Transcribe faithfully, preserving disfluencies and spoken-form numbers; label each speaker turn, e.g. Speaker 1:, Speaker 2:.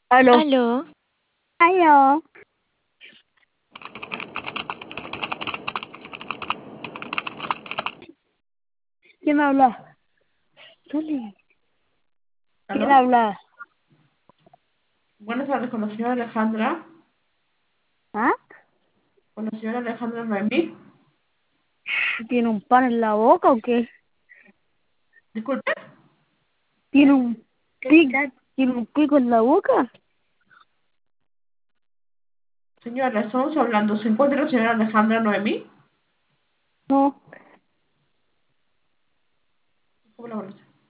Speaker 1: Aló.
Speaker 2: Aló,
Speaker 1: Aló. ¿Quién habla? Dale. ¿Quién
Speaker 3: ¿Aló?
Speaker 1: habla?
Speaker 3: Buenas tardes, con la señora Alejandra.
Speaker 1: ¿Ah?
Speaker 3: Con la señora Alejandra Noemí.
Speaker 1: ¿Tiene un pan en la boca o qué?
Speaker 3: Disculpe,
Speaker 1: ¿Tiene un pico? ¿Tiene un pico en la boca?
Speaker 3: señora, estamos hablando. ¿Se encuentra la señora Alejandra Noemí?
Speaker 1: No.
Speaker 3: ¿Cómo la